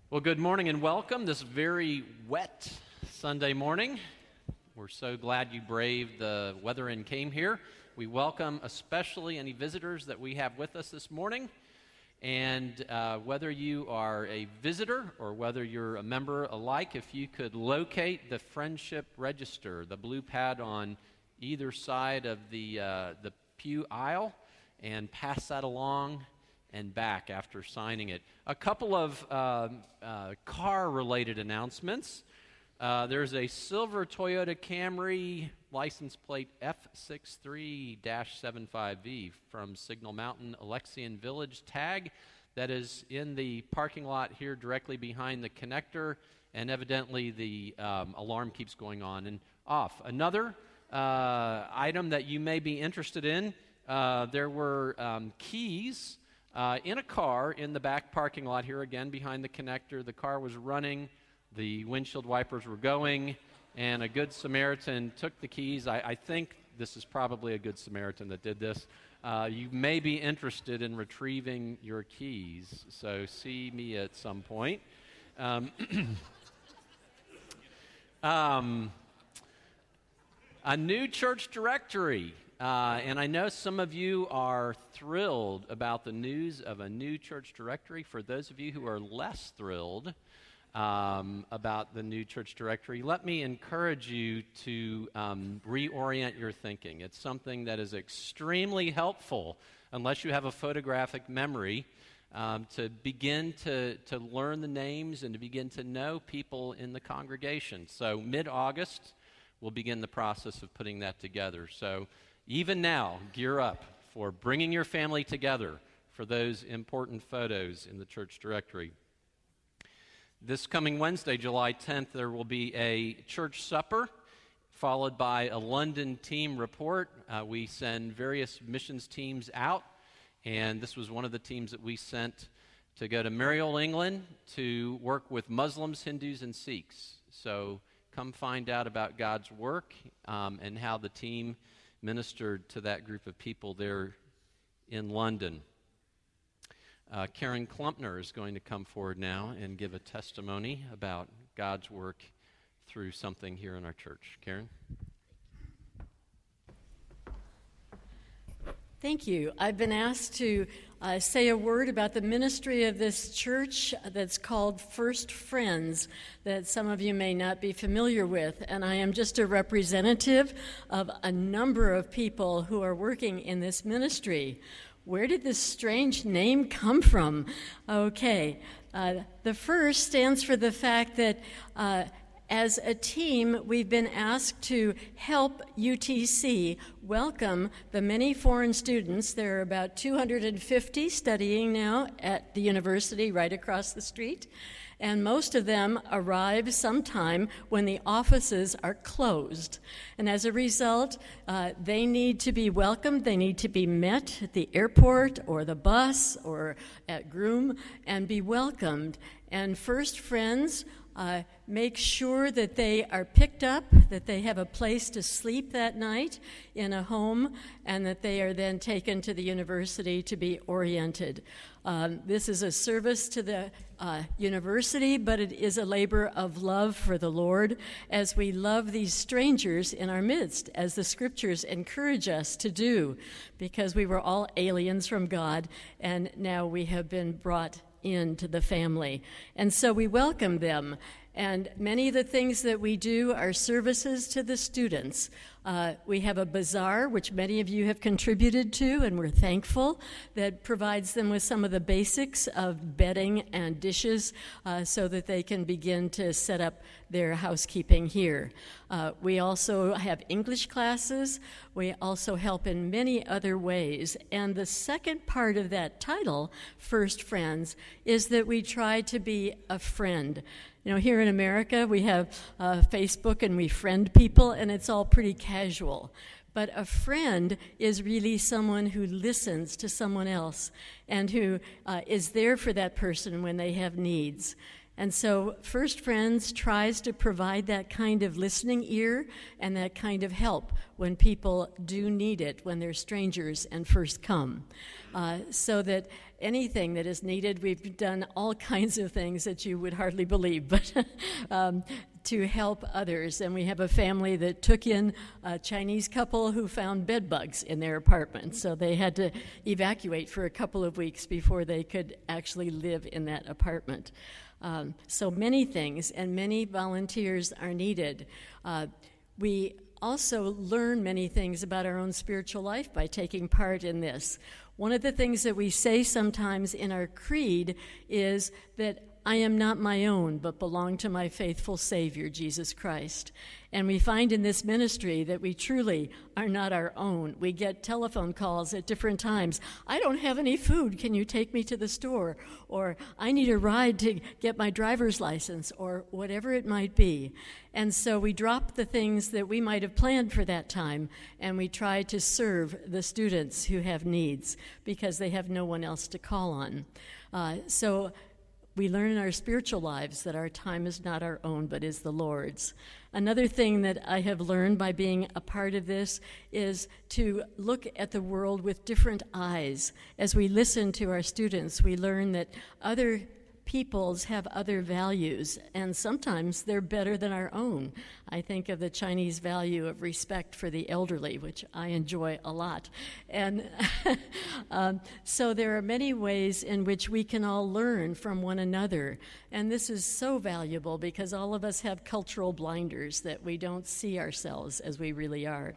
Well, good morning and welcome this very wet Sunday morning. We're so glad you braved the weather and came here. We welcome especially any visitors that we have with us this morning. And whether you are a visitor or whether you're a member alike, if you could locate the Friendship Register, the blue pad on either side of the pew aisle, and pass that along and back after signing it. A couple of car-related announcements. There's a silver Toyota Camry license plate F63-75V from Signal Mountain Alexian Village tag that is in the parking lot here directly behind the connector, and evidently the alarm keeps going on and off. Another item that you may be interested in, there were keys in a car in the back parking lot here again behind the connector. The car was running, the windshield wipers were going, and a Good Samaritan took the keys. I think this is probably a Good Samaritan that did this. You may be interested in retrieving your keys, so see me at some point. A new church directory. And I know some of you are thrilled about the news of a new church directory. For those of you who are less thrilled about the new church directory, let me encourage you to reorient your thinking. It's something that is extremely helpful, unless you have a photographic memory, to begin to learn the names and to begin to know people in the congregation. So mid-August, we'll begin the process of putting that together. So even now, gear up for bringing your family together for those important photos in the church directory. This coming Wednesday, July 10th, there will be a church supper followed by a London team report. We send various missions teams out, and this was one of the teams that we sent to go to Mariol, England, to work with Muslims, Hindus, and Sikhs. So come find out about God's work and how the team ministered to that group of people there in London. Karen Klumpner is going to come forward now and give a testimony about God's work through something here in our church. Karen? Thank you. I've been asked to say a word about the ministry of this church that's called First Friends, that some of you may not be familiar with. And I am just a representative of a number of people who are working in this ministry. Where did this strange name come from? Okay. The first stands for the fact that as a team, we've been asked to help UTC welcome the many foreign students. There are about 250 studying now at the university right across the street, and most of them arrive sometime when the offices are closed. And as a result, they need to be welcomed. They need to be met at the airport or the bus or at Groom and be welcomed. And First Friends make sure that they are picked up, that they have a place to sleep that night in a home, and that they are then taken to the university to be oriented. This is a service to the university, but it is a labor of love for the Lord as we love these strangers in our midst, as the scriptures encourage us to do, because we were all aliens from God, and now we have been brought into the family. And so we welcome them. And many of the things that we do are services to the students. We have a bazaar, which many of you have contributed to, and we're thankful, that provides them with some of the basics of bedding and dishes so that they can begin to set up their housekeeping here. We also have English classes. We also help in many other ways. And the second part of that title, First Friends, is that we try to be a friend. You know, here in America, we have Facebook and we friend people, and it's all pretty casual. But a friend is really someone who listens to someone else and who is there for that person when they have needs. And so First Friends tries to provide that kind of listening ear and that kind of help when people do need it, when they're strangers and first come. So that anything that is needed, we've done all kinds of things that you would hardly believe, but to help others. And we have a family that took in a Chinese couple who found bed bugs in their apartment, so they had to evacuate for a couple of weeks before they could actually live in that apartment. So many things, and many volunteers are needed. We also learn many things about our own spiritual life by taking part in this. One of the things that we say sometimes in our creed is that I am not my own, but belong to my faithful Savior, Jesus Christ. And we find in this ministry that we truly are not our own. We get telephone calls at different times. I don't have any food. Can you take me to the store? Or I need a ride to get my driver's license, or whatever it might be. And so we drop the things that we might have planned for that time, and we try to serve the students who have needs because they have no one else to call on. So we learn in our spiritual lives that our time is not our own, but is the Lord's. Another thing that I have learned by being a part of this is to look at the world with different eyes. As we listen to our students, we learn that other peoples have other values, and sometimes they're better than our own. I think of the Chinese value of respect for the elderly, which I enjoy a lot. And so there are many ways in which we can all learn from one another. And this is so valuable because all of us have cultural blinders that we don't see ourselves as we really are.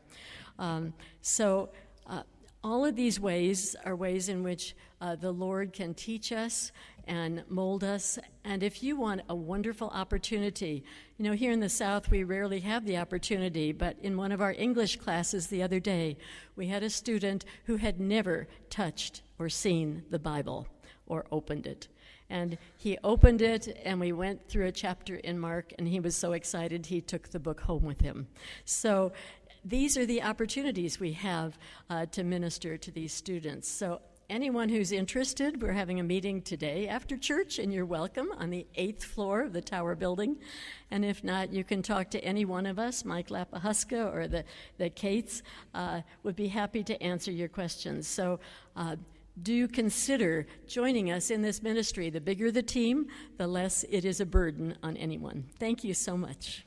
All of these ways are ways in which the Lord can teach us and mold us. And if you want a wonderful opportunity, here in the South we rarely have the opportunity, but in one of our English classes the other day, we had a student who had never touched or seen the Bible or opened it. And he opened it, and we went through a chapter in Mark, and he was so excited he took the book home with him. So these are the opportunities we have to minister to these students. So anyone who's interested, we're having a meeting today after church, and you're welcome on the 8th floor of the Tower Building. And if not, you can talk to any one of us, Mike Lapahuska or the Cates, would be happy to answer your questions. So do consider joining us in this ministry. The bigger the team, the less it is a burden on anyone. Thank you so much.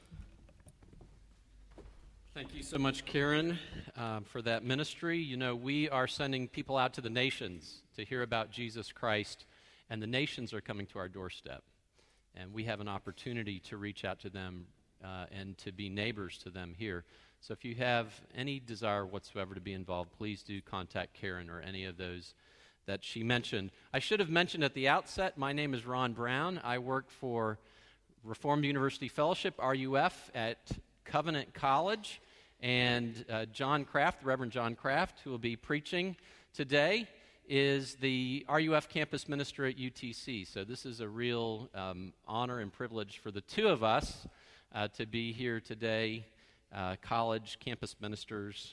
Thank you so much, Karen, for that ministry. We are sending people out to the nations to hear about Jesus Christ, and the nations are coming to our doorstep. And we have an opportunity to reach out to them and to be neighbors to them here. So if you have any desire whatsoever to be involved, please do contact Karen or any of those that she mentioned. I should have mentioned at the outset, my name is Ron Brown. I work for Reformed University Fellowship, RUF, at Covenant College. And John Kraft, Reverend John Kraft, who will be preaching today, is the RUF campus minister at UTC. So this is a real honor and privilege for the two of us to be here today, college campus ministers,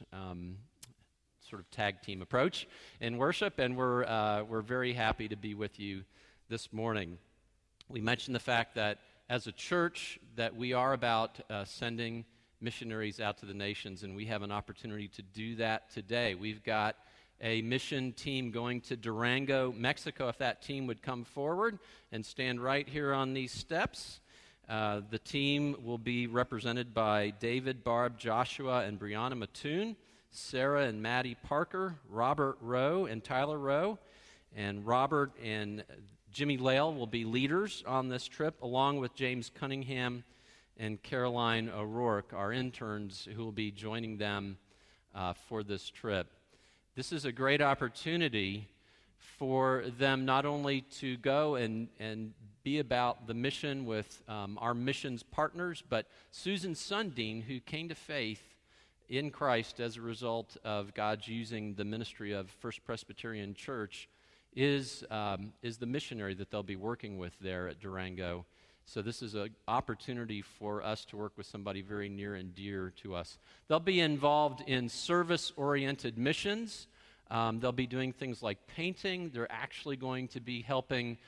sort of tag team approach in worship, and we're very happy to be with you this morning. We mentioned the fact that as a church that we are about sending missionaries out to the nations, and we have an opportunity to do that today. We've got a mission team going to Durango, Mexico. If that team would come forward and stand right here on these steps. The team will be represented by David, Barb, Joshua, and Brianna Mattoon, Sarah and Maddie Parker, Robert Rowe and Tyler Rowe, and Robert and Jimmy Lale will be leaders on this trip, along with James Cunningham and Caroline O'Rourke, our interns, who will be joining them for this trip. This is a great opportunity for them not only to go and be about the mission with our missions partners, but Susan Sundin, who came to faith in Christ as a result of God's using the ministry of First Presbyterian Church, is the missionary that they'll be working with there at Durango. So this is an opportunity for us to work with somebody very near and dear to us. They'll be involved in service-oriented missions. They'll be doing things like painting. They're actually going to be helping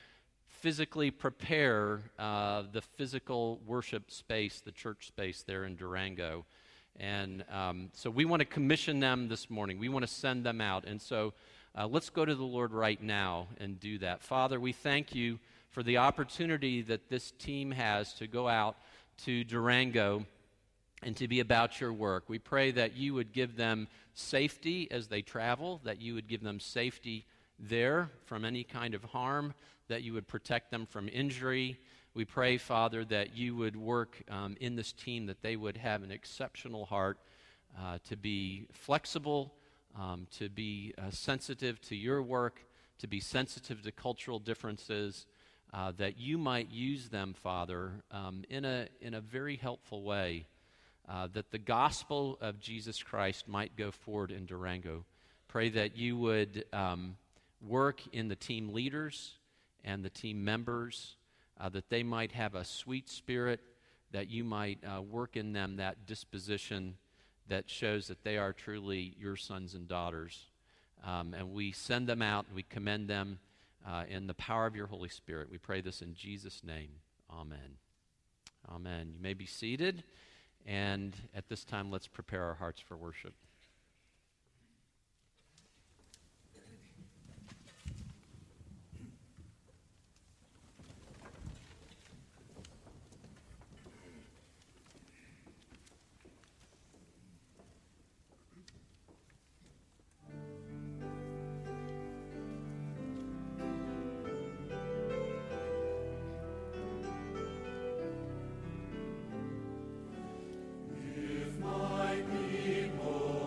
physically prepare the physical worship space, the church space there in Durango. And so we want to commission them this morning. We want to send them out. And so let's go to the Lord right now and do that. Father, we thank you for the opportunity that this team has to go out to Durango and to be about your work. We pray that you would give them safety as they travel, that you would give them safety there from any kind of harm, that you would protect them from injury. We pray, Father, that you would work in this team, that they would have an exceptional heart to be flexible, to be sensitive to your work, to be sensitive to cultural differences, that you might use them, Father, in a very helpful way, that the gospel of Jesus Christ might go forward in Durango. Pray that you would work in the team leaders and the team members, that they might have a sweet spirit, that you might work in them that disposition that shows that they are truly your sons and daughters. And we send them out, and we commend them in the power of your Holy Spirit. We pray this in Jesus' name. Amen. Amen. You may be seated, and at this time, let's prepare our hearts for worship. If my people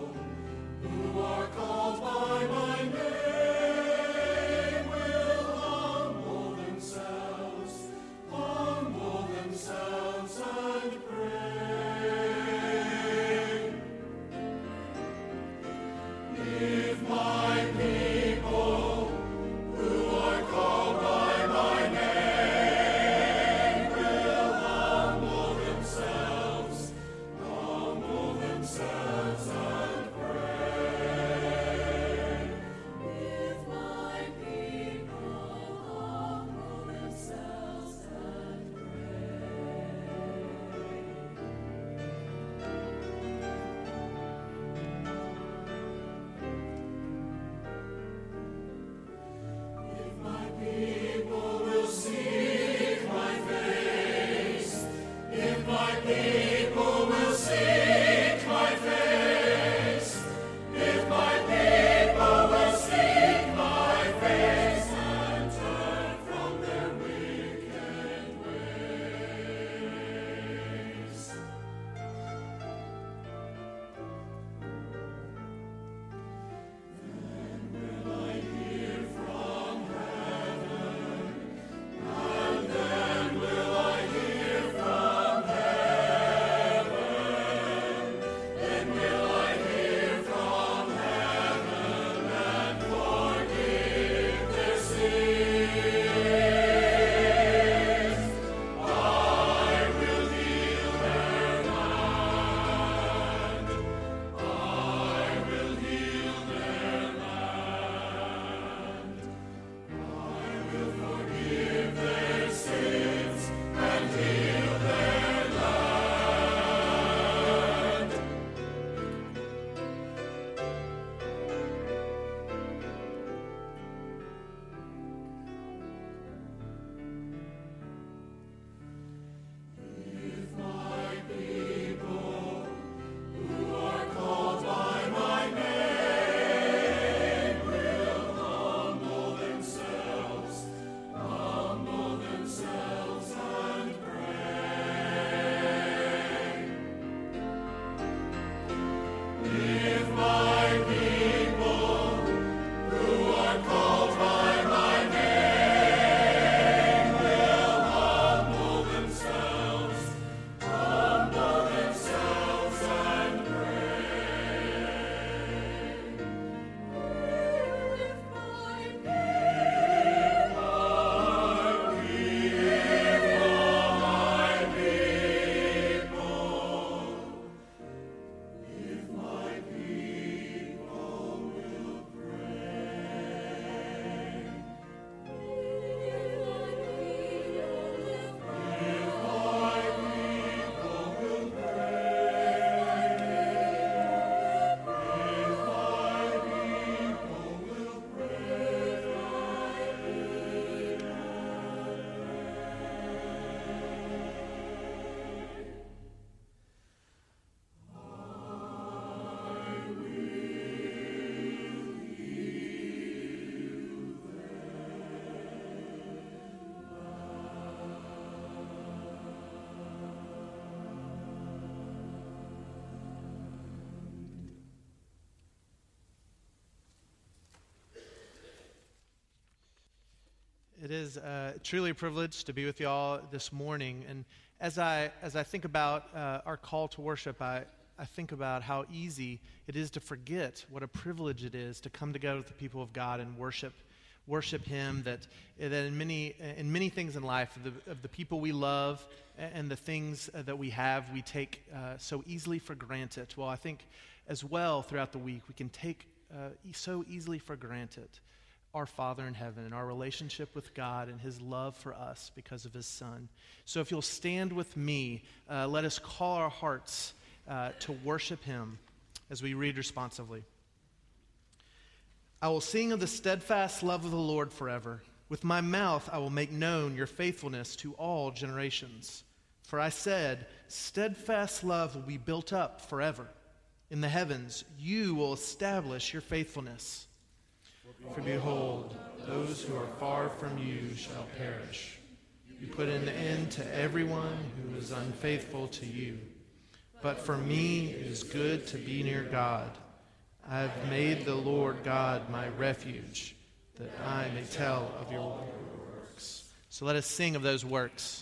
It is truly a privilege to be with you all this morning. And as I think about our call to worship, I think about how easy it is to forget what a privilege it is to come together with the people of God and worship Him. That in many things in life, of the people we love and the things that we have, we take so easily for granted. Well, I think as well throughout the week we can take so easily for granted our Father in heaven and our relationship with God and His love for us because of His Son. So if you'll stand with me, let us call our hearts to worship Him as we read responsively. I will sing of the steadfast love of the Lord forever. With my mouth I will make known your faithfulness to all generations. For I said, steadfast love will be built up forever. In the heavens you will establish your faithfulness. For behold, those who are far from you shall perish. You put an end to everyone who is unfaithful to you. But for me it is good to be near God. I have made the Lord God my refuge, that I may tell of your works. So let us sing of those works.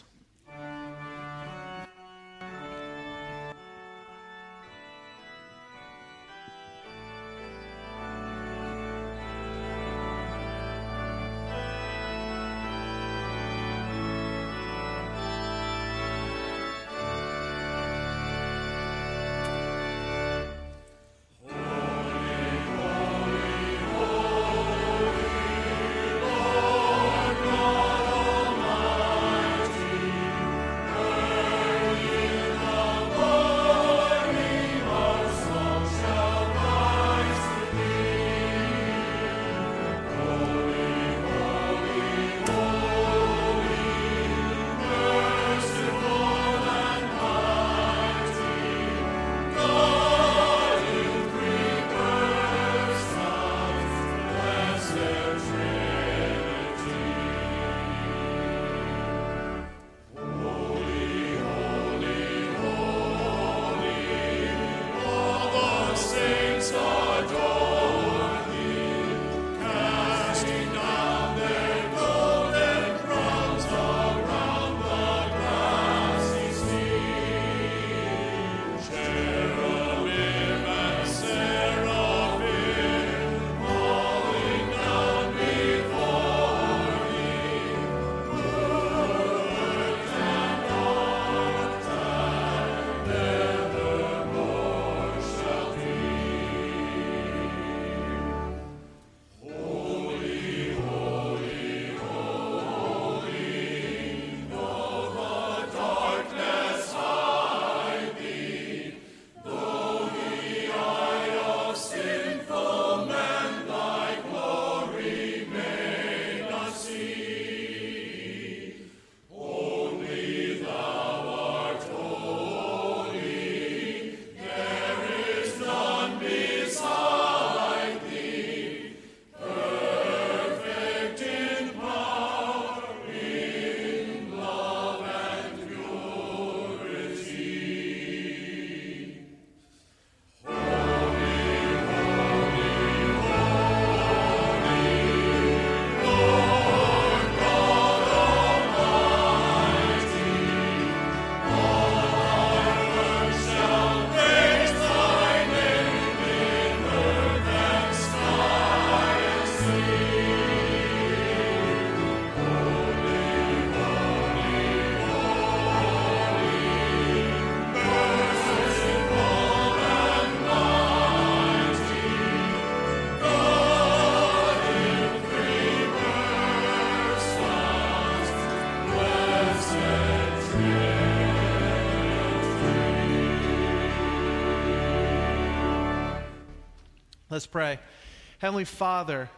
Let's pray. Heavenly Father,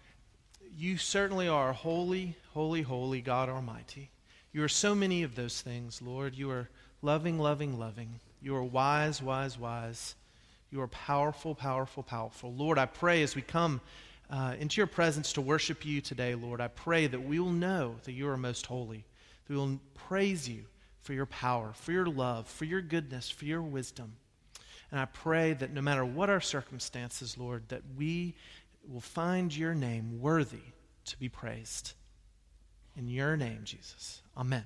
you certainly are holy, holy, holy, God Almighty. You are so many of those things, Lord. You are loving, loving, loving. You are wise, wise, wise. You are powerful, powerful, powerful. Lord, I pray as we come into your presence to worship you today, Lord, I pray that we will know that you are most holy, that we will praise you for your power, for your love, for your goodness, for your wisdom. And I pray that no matter what our circumstances, Lord, that we will find your name worthy to be praised. In your name, Jesus. Amen.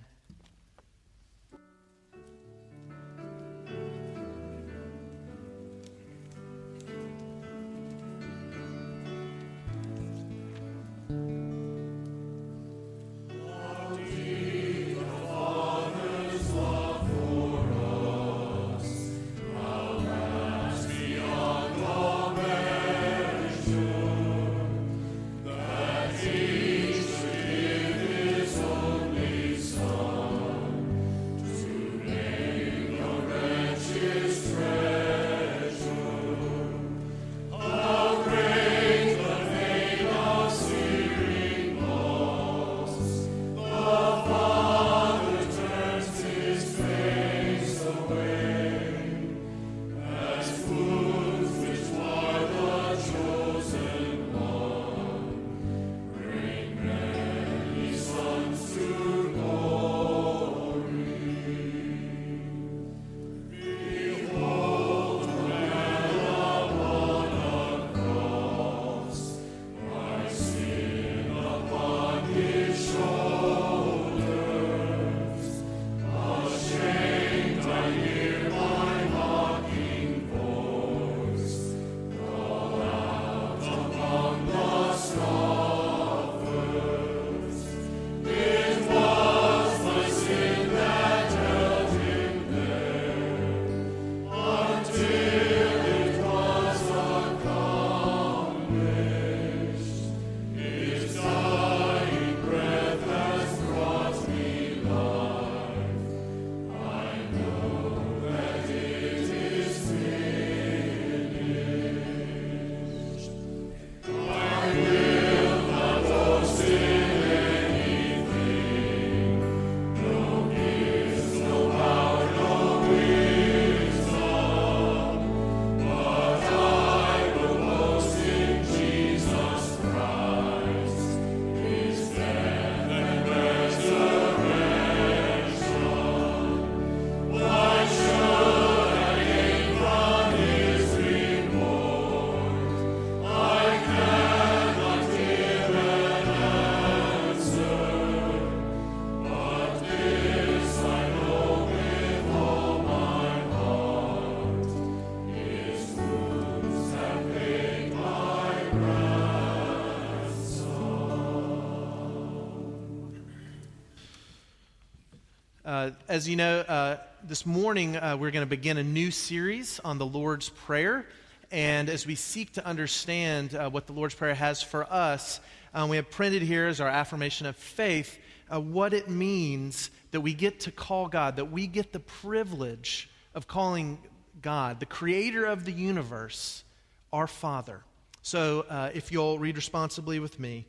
As you know, this morning we're going to begin a new series on the Lord's Prayer. And as we seek to understand what the Lord's Prayer has for us, we have printed here as our affirmation of faith what it means that we get to call God, that we get the privilege of calling God, the creator of the universe, our Father. So if you'll read responsibly with me.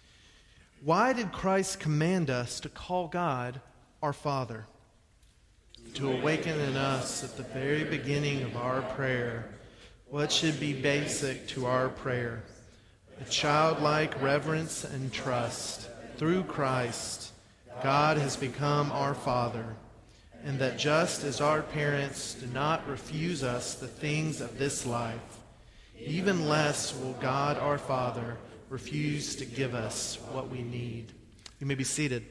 Why did Christ command us to call God our Father? To awaken in us at the very beginning of our prayer what should be basic to our prayer, a childlike reverence and trust. Through Christ, God has become our Father, and that just as our parents do not refuse us the things of this life, even less will God our Father refuse to give us what we need. You may be seated.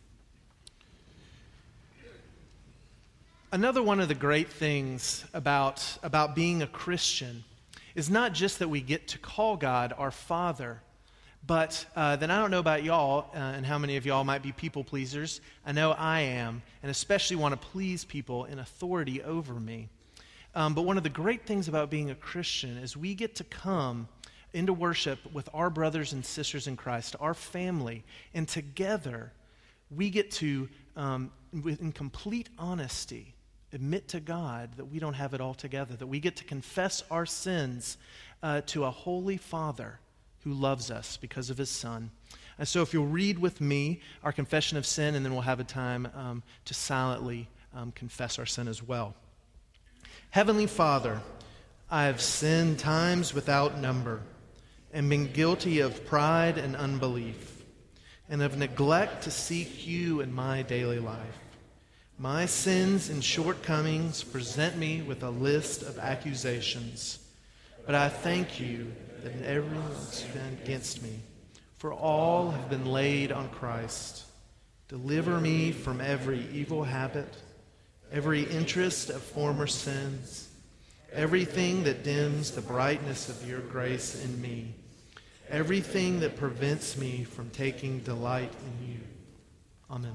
Another one of the great things about being a Christian is not just that we get to call God our Father, but then I don't know about y'all and how many of y'all might be people pleasers. I know I am, and especially want to please people in authority over me. But one of the great things about being a Christian is we get to come into worship with our brothers and sisters in Christ, our family, and together we get to, in complete honesty, admit to God that we don't have it all together, that we get to confess our sins to a holy Father who loves us because of his Son. And so if you'll read with me our confession of sin, and then we'll have a time to silently confess our sin as well. Heavenly Father, I have sinned times without number and been guilty of pride and unbelief and of neglect to seek you in my daily life. My sins and shortcomings present me with a list of accusations, but I thank you that everyone's been against me, for all have been laid on Christ. Deliver me from every evil habit, every interest of former sins, everything that dims the brightness of your grace in me, everything that prevents me from taking delight in you. Amen.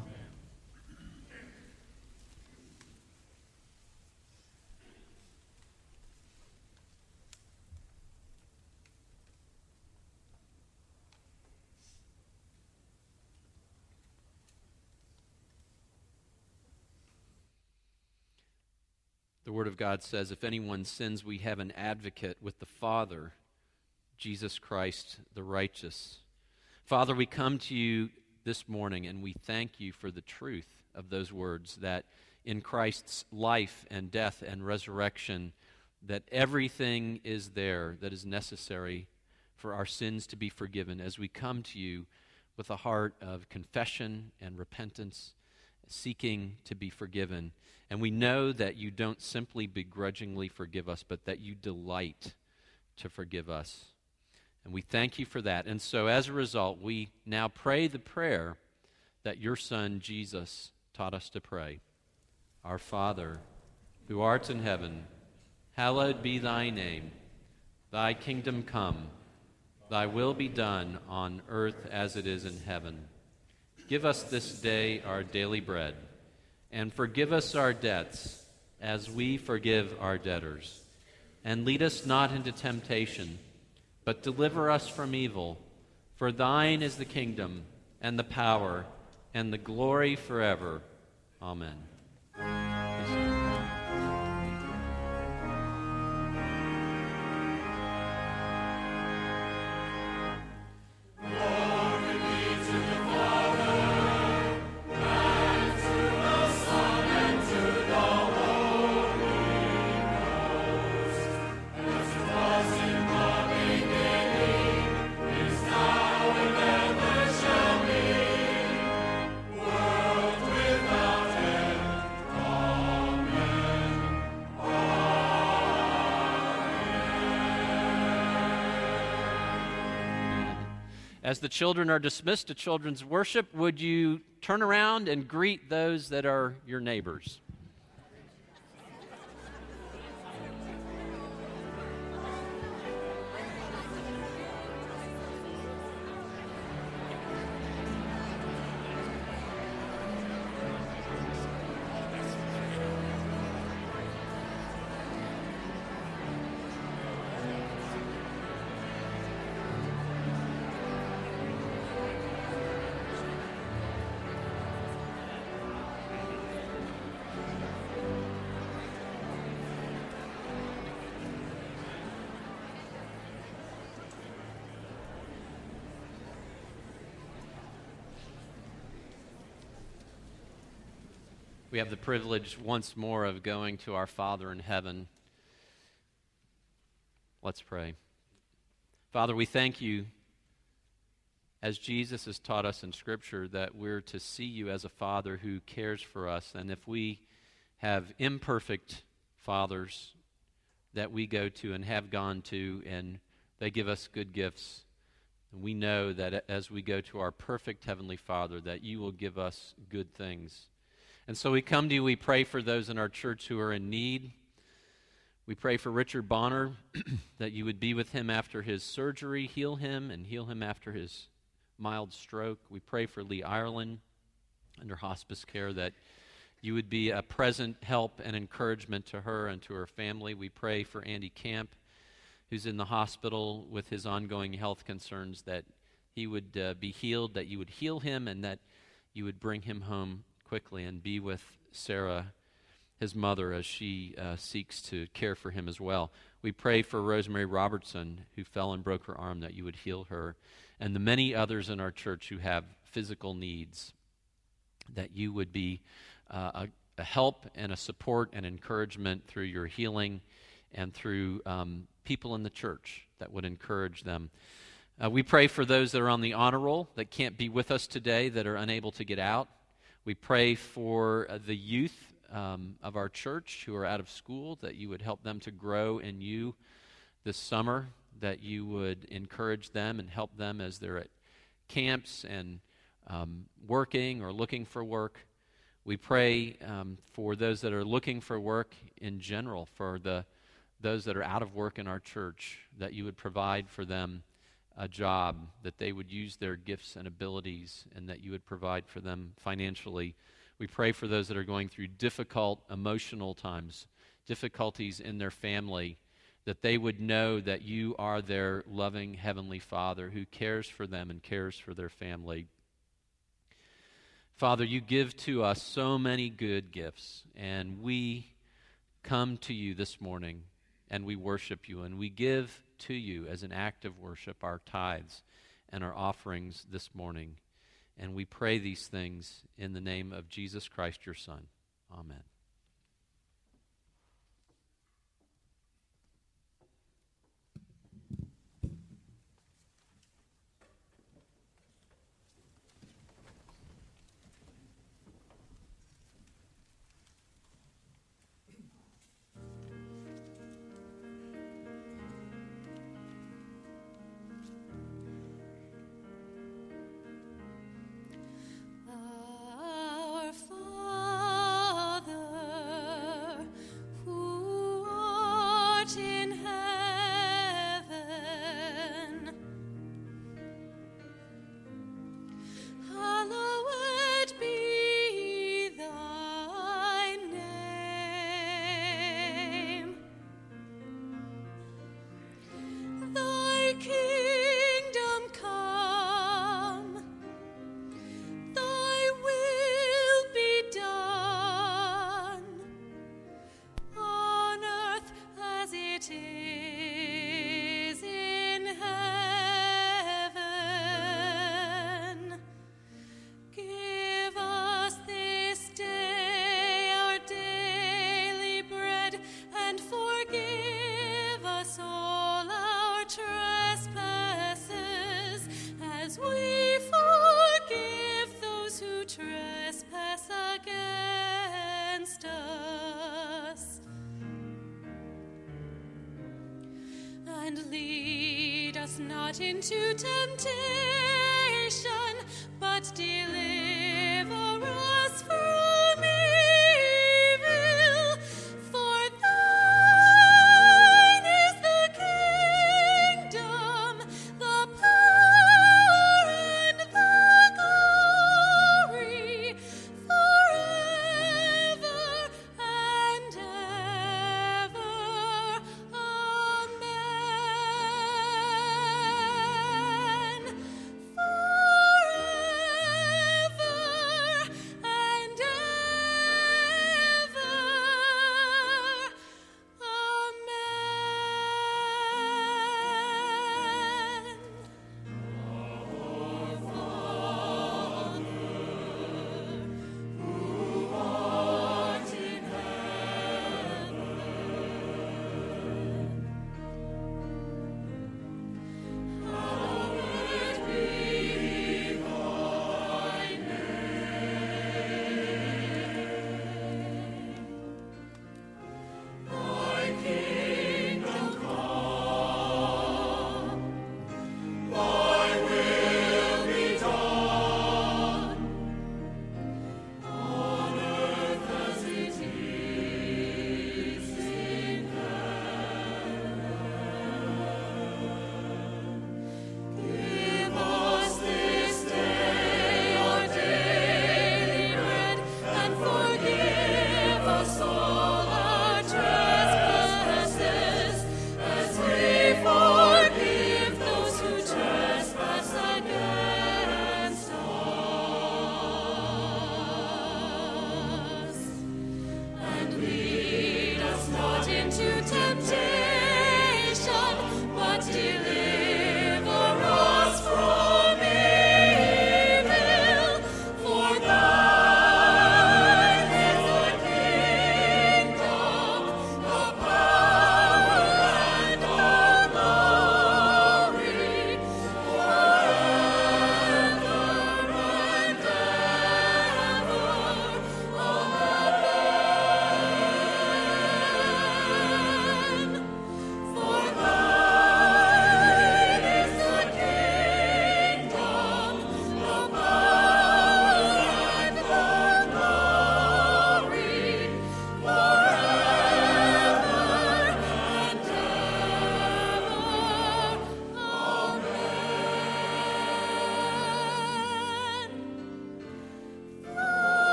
The Word of God says, if anyone sins, we have an advocate with the Father, Jesus Christ the righteous. Father, we come to you this morning and we thank you for the truth of those words, that in Christ's life and death and resurrection, that everything is there that is necessary for our sins to be forgiven as we come to you with a heart of confession and repentance, seeking to be forgiven. And we know that you don't simply begrudgingly forgive us, but that you delight to forgive us. And we thank you for that. And so as a result, we now pray the prayer that your Son, Jesus, taught us to pray. Our Father, who art in heaven, hallowed be thy name. Thy kingdom come. Thy will be done on earth as it is in heaven. Give us this day our daily bread, and forgive us our debts as we forgive our debtors. And lead us not into temptation, but deliver us from evil. For thine is the kingdom, and the power, and the glory forever. Amen. As the children are dismissed to children's worship, would you turn around and greet those that are your neighbors? We have the privilege once more of going to our Father in heaven. Let's pray. Father, we thank you, as Jesus has taught us in Scripture, that we're to see you as a Father who cares for us. And if we have imperfect fathers that we go to and have gone to, and they give us good gifts, we know that as we go to our perfect Heavenly Father, that you will give us good things. And so we come to you, we pray for those in our church who are in need. We pray for Richard Bonner, that you would be with him after his surgery, heal him, and heal him after his mild stroke. We pray for Lee Ireland under hospice care, that you would be a present help and encouragement to her and to her family. We pray for Andy Camp, who's in the hospital with his ongoing health concerns, that he would be healed, that you would heal him, and that you would bring him home quickly and be with Sarah, his mother, as she seeks to care for him as well. We pray for Rosemary Robertson, who fell and broke her arm, that you would heal her, and the many others in our church who have physical needs, that you would be a help and a support and encouragement through your healing and through people in the church that would encourage them. We pray for those that are on the honor roll that can't be with us today, that are unable to get out. We pray for the youth of our church who are out of school, that you would help them to grow in you this summer, that you would encourage them and help them as they're at camps and working or looking for work. We pray for those that are looking for work in general, for those that are out of work in our church, that you would provide for them a job, that they would use their gifts and abilities, and that you would provide for them financially. We pray for those that are going through difficult emotional times, difficulties in their family, that they would know that you are their loving Heavenly Father who cares for them and cares for their family. Father, you give to us so many good gifts, and we come to you this morning, and we worship you, and we give to you as an act of worship our tithes and our offerings this morning. And we pray these things in the name of Jesus Christ, your Son. Amen. Our Father, who art in heaven, hallowed be thy name. Thy kingdom come. Thy will be done on earth as it is in heaven. Give us this day our daily bread, and forgive us all our trespasses, as we forgive those who trespass against us. And lead us not into temptation, but deliver us from evil. For thine is the kingdom, the power, and the glory, forever and ever. Amen.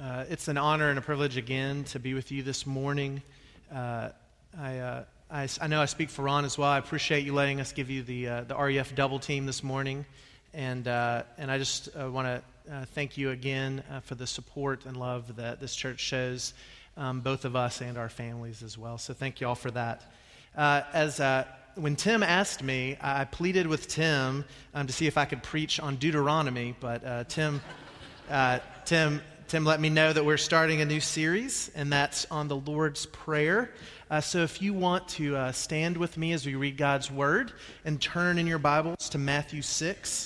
It's an honor and a privilege again to be with you this morning. I know I speak for Ron as well. I appreciate you letting us give you the REF double team this morning, and I just want to thank you again for the support and love that this church shows, both of us and our families as well. So thank you all for that. When Tim asked me, I pleaded with Tim to see if I could preach on Deuteronomy, but Tim let me know that we're starting a new series, and that's on the Lord's Prayer. So if you want to stand with me as we read God's Word and turn in your Bibles to Matthew 6.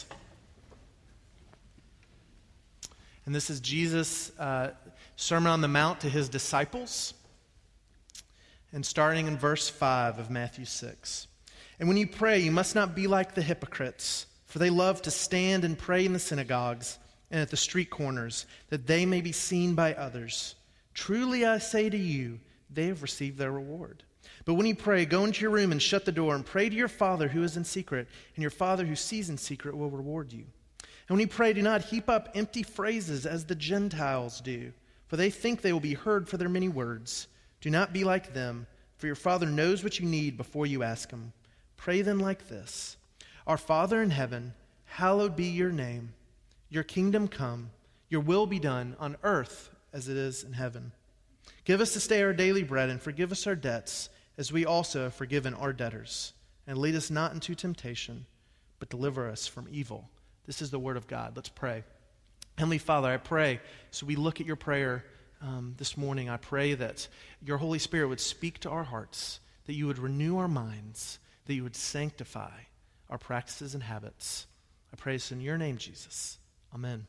And this is Jesus' Sermon on the Mount to his disciples. And starting in verse 5 of Matthew 6. And when you pray, you must not be like the hypocrites, for they love to stand and pray in the synagogues and at the street corners, that they may be seen by others. Truly I say to you, they have received their reward. But when you pray, go into your room and shut the door and pray to your Father who is in secret, and your Father who sees in secret will reward you. And when you pray, do not heap up empty phrases as the Gentiles do, for they think they will be heard for their many words. Do not be like them, for your Father knows what you need before you ask him. Pray then like this: Our Father in heaven, hallowed be your name. Your kingdom come, your will be done on earth as it is in heaven. Give us this day our daily bread, and forgive us our debts, as we also have forgiven our debtors. And lead us not into temptation, but deliver us from evil. This is the word of God. Let's pray. Heavenly Father, I pray, so we look at your prayer this morning, I pray that your Holy Spirit would speak to our hearts, that you would renew our minds, that you would sanctify our practices and habits. I pray this in your name, Jesus. Amen.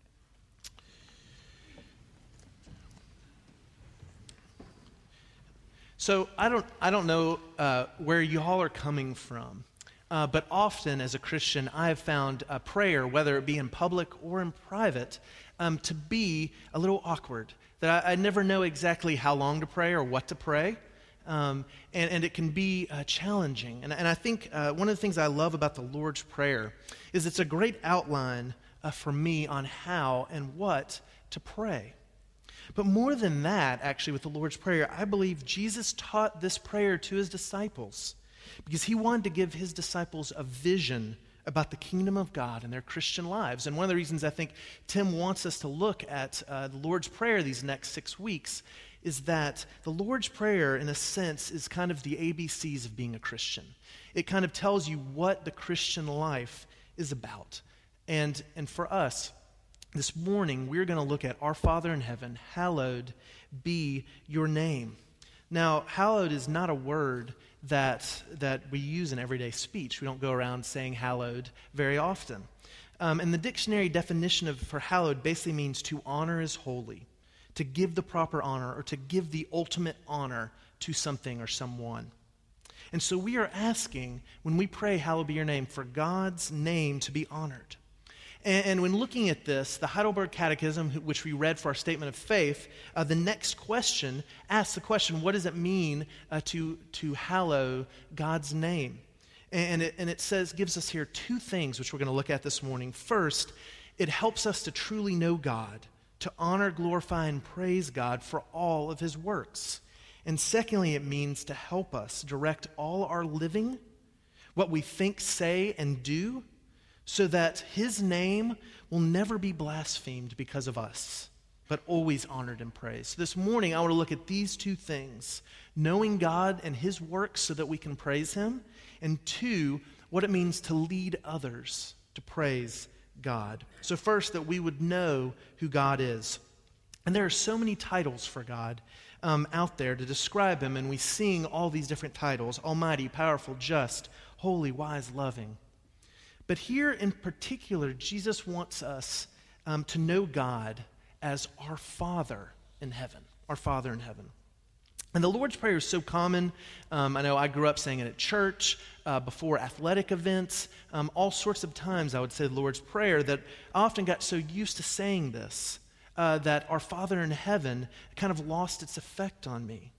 So I don't know where you all are coming from, but often as a Christian, I have found prayer, whether it be in public or in private, to be a little awkward. That I never know exactly how long to pray or what to pray, and it can be challenging. And I think one of the things I love about the Lord's Prayer is it's a great outline for me on how and what to pray. But more than that, actually, with the Lord's Prayer, I believe Jesus taught this prayer to his disciples because he wanted to give his disciples a vision about the kingdom of God and their Christian lives. And one of the reasons I think Tim wants us to look at the Lord's Prayer these next 6 weeks is that the Lord's Prayer, in a sense, is kind of the ABCs of being a Christian. It kind of tells you what the Christian life is about. And for us, this morning, we're going to look at Our Father in heaven, hallowed be your name. Now, hallowed is not a word that we use in everyday speech. We don't go around saying hallowed very often. And the dictionary definition for hallowed basically means to honor as holy, to give the proper honor, or to give the ultimate honor to something or someone. And so we are asking, when we pray, hallowed be your name, for God's name to be honored. And when looking at this, the Heidelberg Catechism, which we read for our statement of faith, the next question asks the question, what does it mean to hallow God's name? And it says, gives us here two things which we're going to look at this morning. First, it helps us to truly know God, to honor, glorify, and praise God for all of his works. And secondly, it means to help us direct all our living, what we think, say, and do, so that his name will never be blasphemed because of us, but always honored and praised. So this morning, I want to look at these two things: knowing God and his works so that we can praise him, and two, what it means to lead others to praise God. So first, that we would know who God is. And there are so many titles for God out there to describe him, and we sing all these different titles: Almighty, Powerful, Just, Holy, Wise, Loving. But here in particular, Jesus wants us to know God as our Father in heaven, our Father in heaven. And the Lord's Prayer is so common. I know I grew up saying it at church, before athletic events, all sorts of times I would say the Lord's Prayer, that I often got so used to saying this that our Father in heaven kind of lost its effect on me.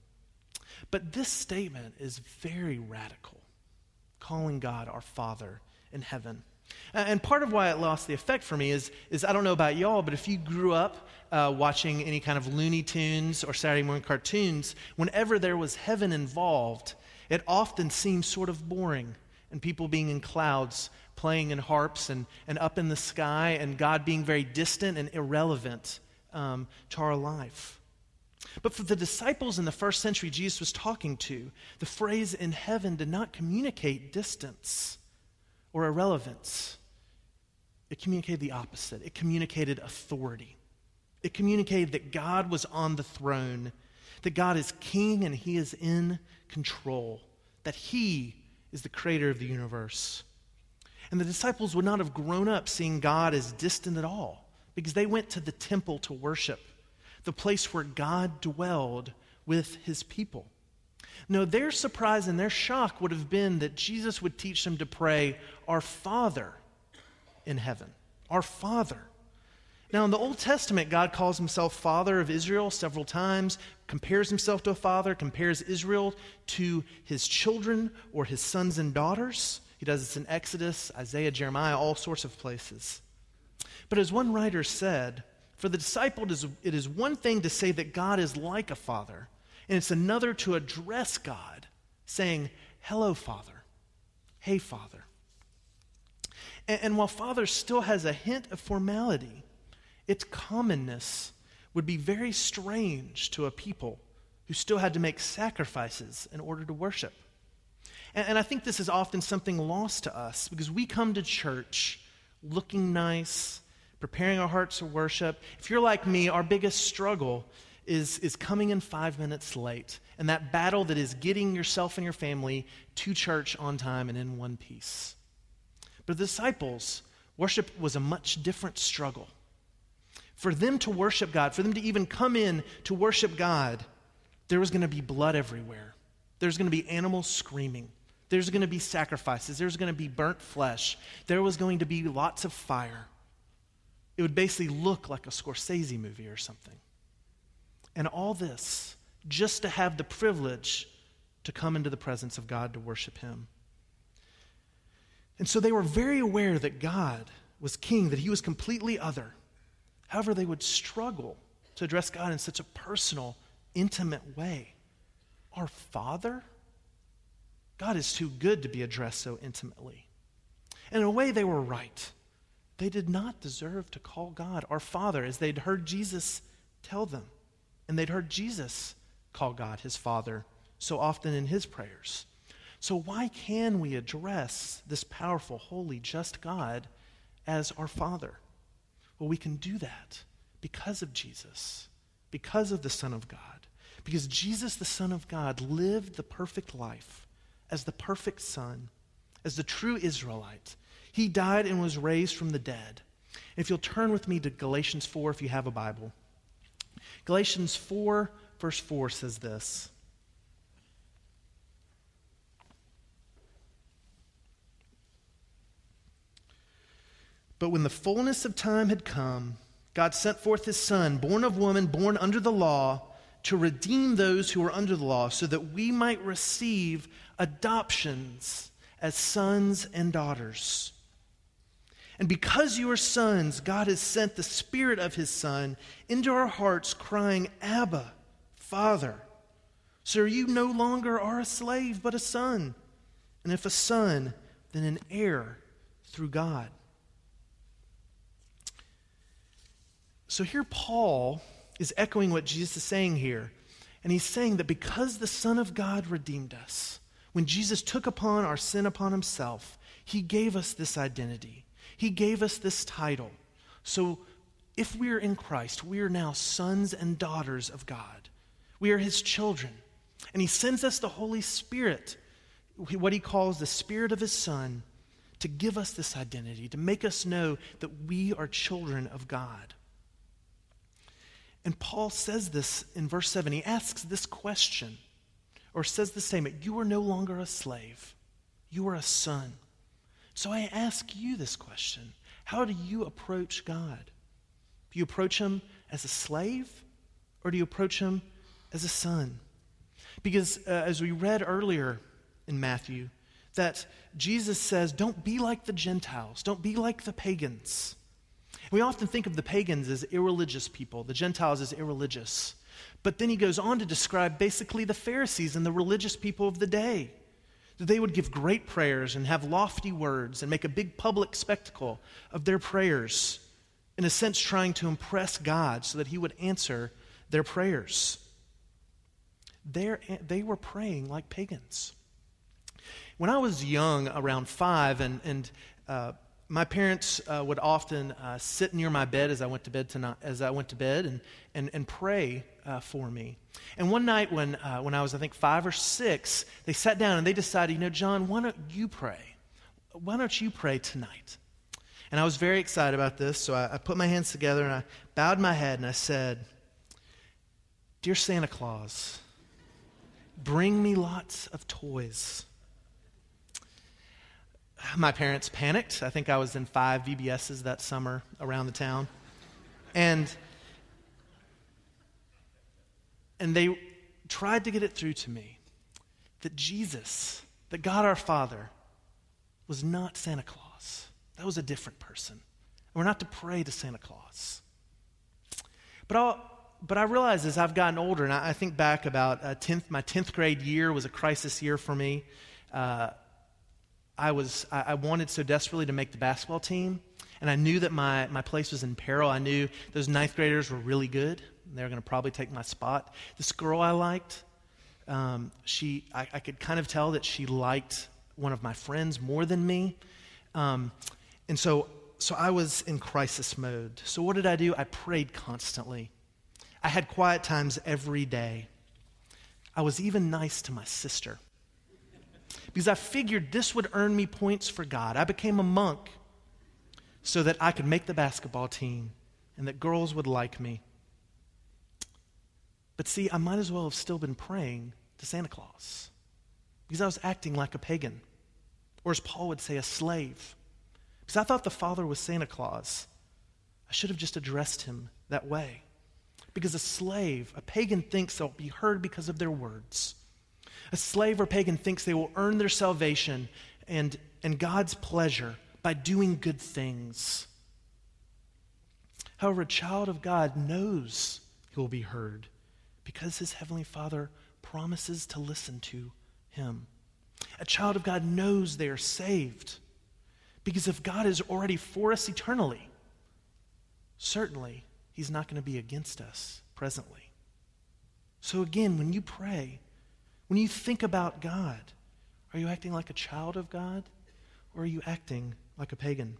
But this statement is very radical, calling God our Father in heaven. And part of why it lost the effect for me is I don't know about y'all, but if you grew up watching any kind of Looney Tunes or Saturday morning cartoons, whenever there was heaven involved, it often seemed sort of boring, and people being in clouds, playing in harps and up in the sky, and God being very distant and irrelevant to our life. But for the disciples in the first century Jesus was talking to, the phrase in heaven did not communicate distance or irrelevance. It communicated the opposite. It communicated authority. It communicated that God was on the throne, that God is king and he is in control, that he is the creator of the universe. And the disciples would not have grown up seeing God as distant at all, because they went to the temple to worship, the place where God dwelled with his people. No, their surprise and their shock would have been that Jesus would teach them to pray, "Our Father in heaven." Our Father. Now, in the Old Testament, God calls himself Father of Israel several times, compares himself to a father, compares Israel to his children or his sons and daughters. He does this in Exodus, Isaiah, Jeremiah, all sorts of places. But as one writer said, for the disciple, it is one thing to say that God is like a father, and it's another to address God, saying, "Hello, Father. Hey, Father." And while Father still has a hint of formality, its commonness would be very strange to a people who still had to make sacrifices in order to worship. And I think this is often something lost to us, because we come to church looking nice, preparing our hearts to worship. If you're like me, our biggest struggle is coming in 5 minutes late, and that battle that is getting yourself and your family to church on time and in one piece. But the disciples, worship was a much different struggle. For them to worship God, for them to even come in to worship God, there was going to be blood everywhere. There's going to be animals screaming. There's going to be sacrifices. There's going to be burnt flesh. There was going to be lots of fire. It would basically look like a Scorsese movie or something. And all this just to have the privilege to come into the presence of God to worship him. And so they were very aware that God was king, that he was completely other. However, they would struggle to address God in such a personal, intimate way. Our Father? God is too good to be addressed so intimately. And in a way, they were right. They did not deserve to call God our Father, as they'd heard Jesus tell them. And they'd heard Jesus call God his Father so often in his prayers. So why can we address this powerful, holy, just God as our Father? Well, we can do that because of Jesus, because of the Son of God. Because Jesus, the Son of God, lived the perfect life as the perfect Son, as the true Israelite. He died and was raised from the dead. And if you'll turn with me to Galatians 4, if you have a Bible. Galatians 4, verse 4 says this. But when the fullness of time had come, God sent forth his Son, born of woman, born under the law, to redeem those who were under the law, so that we might receive adoptions as sons and daughters. And because you are sons, God has sent the Spirit of his Son into our hearts, crying, "Abba, Father." So you no longer are a slave, but a son. And if a son, then an heir through God. So here Paul is echoing what Jesus is saying here. And he's saying that because the Son of God redeemed us, when Jesus took upon our sin upon himself, he gave us this identity. He gave us this title. So if we are in Christ, we are now sons and daughters of God. We are his children. And he sends us the Holy Spirit, what he calls the Spirit of his Son, to give us this identity, to make us know that we are children of God. And Paul says this in verse 7. He asks this question, or says the statement, you are no longer a slave. You are a son. So I ask you this question. How do you approach God? Do you approach him as a slave, or do you approach him as a son? Because as we read earlier in Matthew, That Jesus says, don't be like the Gentiles. Don't be like the pagans. We often think of the pagans as irreligious people, the Gentiles as irreligious. But then he goes on to describe basically the Pharisees and the religious people of the day. That they would give great prayers and have lofty words and make a big public spectacle of their prayers, in a sense trying to impress God so that he would answer their prayers. They were praying like pagans. When I was young, around 5, and my parents would often sit near my bed as I went to bed and pray for me. And one night when I was, I think, 5 or 6, they sat down and they decided, John, why don't you pray? Why don't you pray tonight? And I was very excited about this, so I put my hands together and I bowed my head and I said, Dear Santa Claus, bring me lots of toys. My parents panicked. I think I was in 5 VBSs that summer around the town. And they tried to get it through to me that Jesus, that God our Father, was not Santa Claus. That was a different person. And we're not to pray to Santa Claus. But I realize as I've gotten older, and I think back about my 10th grade year was a crisis year for me. I wanted so desperately to make the basketball team, and I knew that my place was in peril. I knew those 9th graders were really good. They were going to probably take my spot. This girl I liked, I could kind of tell that she liked one of my friends more than me. And so I was in crisis mode. So what did I do? I prayed constantly. I had quiet times every day. I was even nice to my sister, because I figured this would earn me points for God. I became a monk so that I could make the basketball team and that girls would like me. But see, I might as well have still been praying to Santa Claus, because I was acting like a pagan, or as Paul would say, a slave. Because I thought the Father was Santa Claus. I should have just addressed him that way. Because a slave, a pagan, thinks they'll be heard because of their words. A slave or pagan thinks they will earn their salvation and God's pleasure by doing good things. However, a child of God knows he will be heard because his Heavenly Father promises to listen to him. A child of God knows they are saved because if God is already for us eternally, certainly he's not going to be against us presently. So again, when you pray, when you think about God, are you acting like a child of God, or are you acting like a pagan?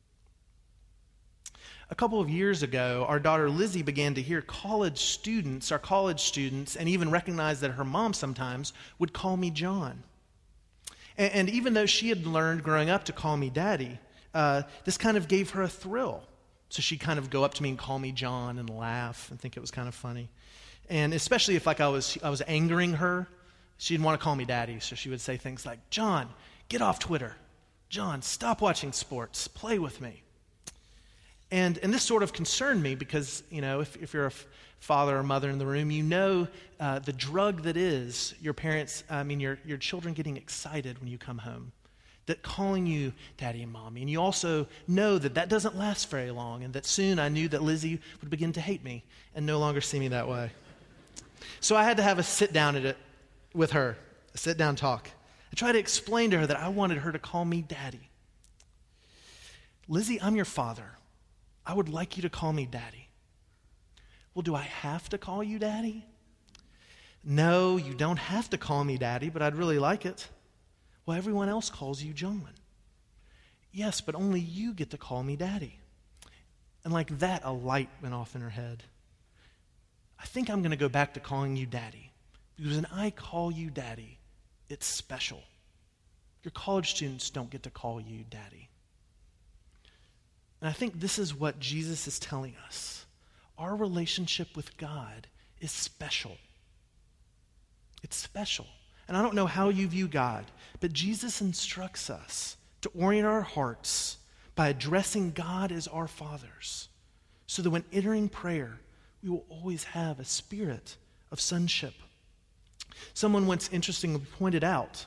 A couple of years ago, our daughter Lizzie began to hear our college students, and even recognize that her mom sometimes would call me John. And even though she had learned growing up to call me Daddy, this kind of gave her a thrill. So she'd kind of go up to me and call me John and laugh and think it was kind of funny. And especially if I was angering her, she didn't want to call me Daddy, so she would say things like, John, get off Twitter. John, stop watching sports. Play with me. And this sort of concerned me because, if you're a father or mother in the room, you know the drug that is your children getting excited when you come home. That calling you Daddy and Mommy. And you also know that doesn't last very long, and that soon I knew that Lizzie would begin to hate me and no longer see me that way. So I had to have a sit down with her, a sit down talk. I tried to explain to her that I wanted her to call me Daddy. Lizzie, I'm your father. I would like you to call me Daddy. Well, do I have to call you Daddy? No, you don't have to call me Daddy, but I'd really like it. Well, everyone else calls you John. Yes, but only you get to call me Daddy. And like that, a light went off in her head. I think I'm going to go back to calling you Daddy, because when I call you Daddy, it's special. Your college students don't get to call you Daddy. And I think this is what Jesus is telling us. Our relationship with God is special. It's special. And I don't know how you view God, but Jesus instructs us to orient our hearts by addressing God as our fathers, so that when entering prayer, we will always have a spirit of sonship. Someone once interestingly pointed out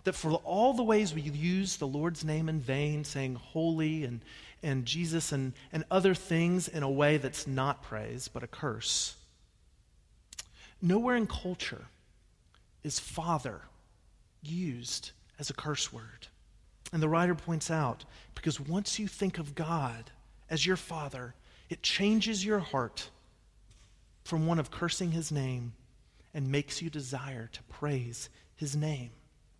that for all the ways we use the Lord's name in vain, saying holy and Jesus and other things in a way that's not praise, but a curse, nowhere in culture is Father used as a curse word. And the writer points out, because once you think of God as your Father, it changes your heart from one of cursing his name and makes you desire to praise his name.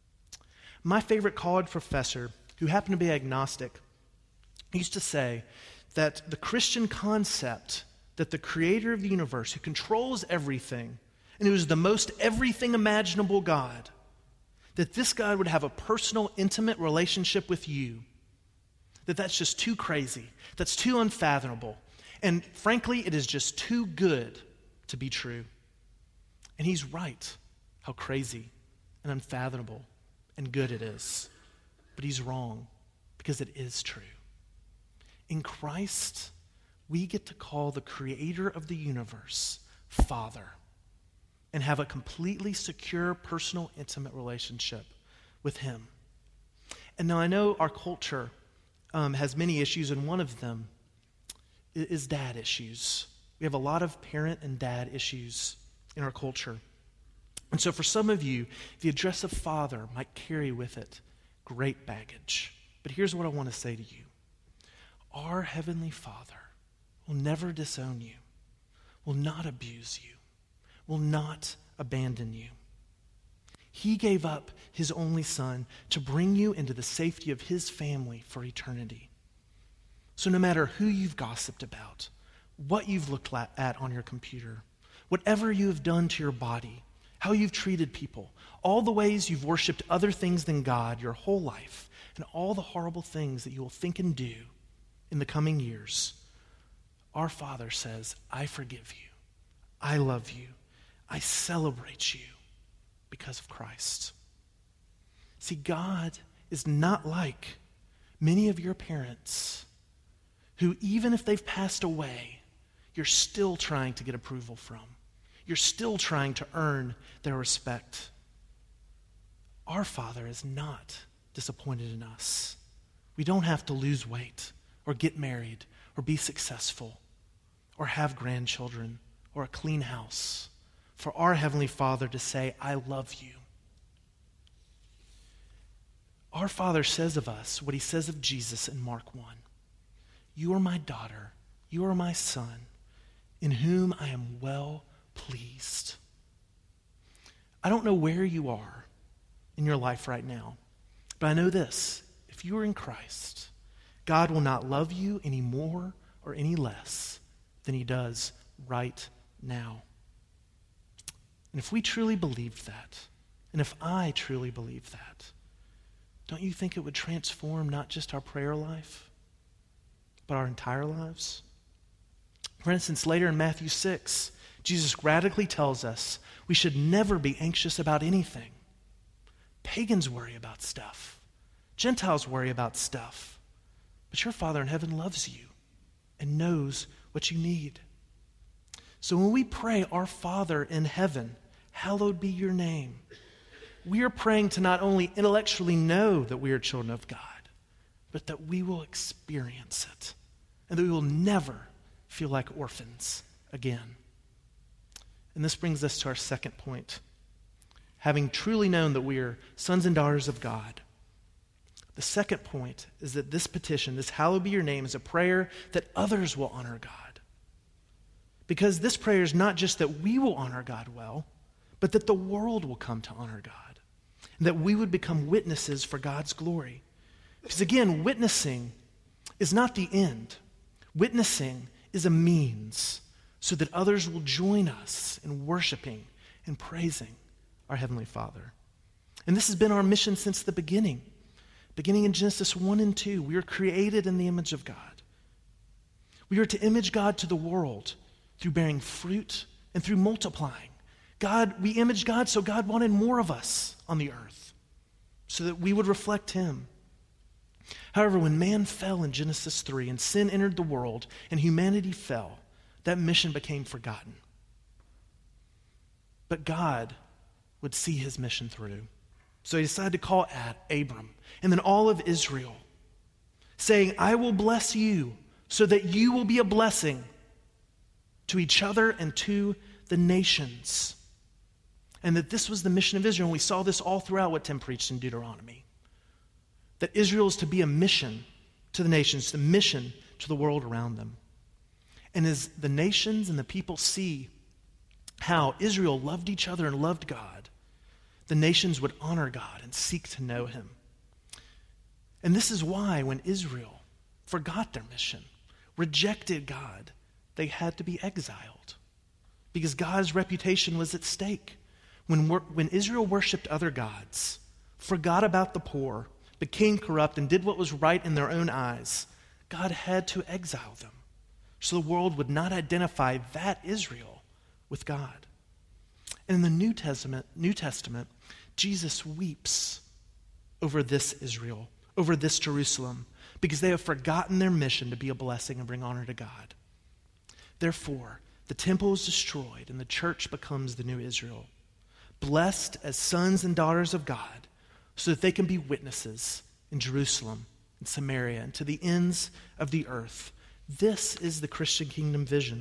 My favorite college professor, who happened to be agnostic, used to say that the Christian concept that the creator of the universe, who controls everything, and who is the most everything imaginable God, that this God would have a personal, intimate relationship with you, that's just too crazy, that's too unfathomable, and frankly, it is just too good to be true. And he's right, how crazy and unfathomable and good it is. But he's wrong, because it is true. In Christ, we get to call the creator of the universe Father and have a completely secure, personal, intimate relationship with him. And now I know our culture has many issues, and one of them is dad issues. We have a lot of parent and dad issues in our culture. And so for some of you, the address of Father might carry with it great baggage. But here's what I want to say to you. Our Heavenly Father will never disown you, will not abuse you, will not abandon you. He gave up his only Son to bring you into the safety of his family for eternity. So no matter who you've gossiped about, what you've looked at on your computer, whatever you have done to your body, how you've treated people, all the ways you've worshiped other things than God your whole life, and all the horrible things that you will think and do in the coming years, our Father says, I forgive you, I love you, I celebrate you because of Christ. See, God is not like many of your parents who, even if they've passed away, you're still trying to get approval from. You're still trying to earn their respect. Our Father is not disappointed in us. We don't have to lose weight or get married or be successful or have grandchildren or a clean house for our Heavenly Father to say, I love you. Our Father says of us what he says of Jesus in Mark 1. You are my daughter, you are my son, in whom I am well pleased. I don't know where you are in your life right now, but I know this. If you are in Christ, God will not love you any more or any less than he does right now. And if we truly believed that, and if I truly believed that, don't you think it would transform not just our prayer life, but our entire lives? For instance, later in Matthew 6, Jesus radically tells us we should never be anxious about anything. Pagans worry about stuff. Gentiles worry about stuff. But your Father in heaven loves you and knows what you need. So when we pray, our Father in heaven, hallowed be your name, we are praying to not only intellectually know that we are children of God, but that we will experience it and that we will never feel like orphans again. And this brings us to our second point. Having truly known that we are sons and daughters of God, the second point is that this petition, this hallowed be your name, is a prayer that others will honor God. Because this prayer is not just that we will honor God well, but that the world will come to honor God. And that we would become witnesses for God's glory. Because again, witnessing is not the end. Witnessing is a means so that others will join us in worshiping and praising our Heavenly Father. And this has been our mission since the beginning. Beginning in Genesis 1 and 2, we are created in the image of God. We are to image God to the world through bearing fruit and through multiplying. We image God, so God wanted more of us on the earth so that we would reflect him. However, when man fell in Genesis 3 and sin entered the world and humanity fell, that mission became forgotten. But God would see his mission through. So he decided to call Abram and then all of Israel, saying, I will bless you so that you will be a blessing to each other and to the nations. And that this was the mission of Israel. And we saw this all throughout what Tim preached in Deuteronomy. That Israel is to be a mission to the nations, the mission to the world around them. And as the nations and the people see how Israel loved each other and loved God, the nations would honor God and seek to know him. And this is why when Israel forgot their mission, rejected God, they had to be exiled. Because God's reputation was at stake. When Israel worshipped other gods, forgot about the poor, became corrupt, and did what was right in their own eyes, God had to exile them so the world would not identify that Israel with God. And in the New Testament, Jesus weeps over this Israel, over this Jerusalem, because they have forgotten their mission to be a blessing and bring honor to God. Therefore, the temple is destroyed and the church becomes the new Israel, blessed as sons and daughters of God, so that they can be witnesses in Jerusalem and Samaria and to the ends of the earth. This is the Christian kingdom vision.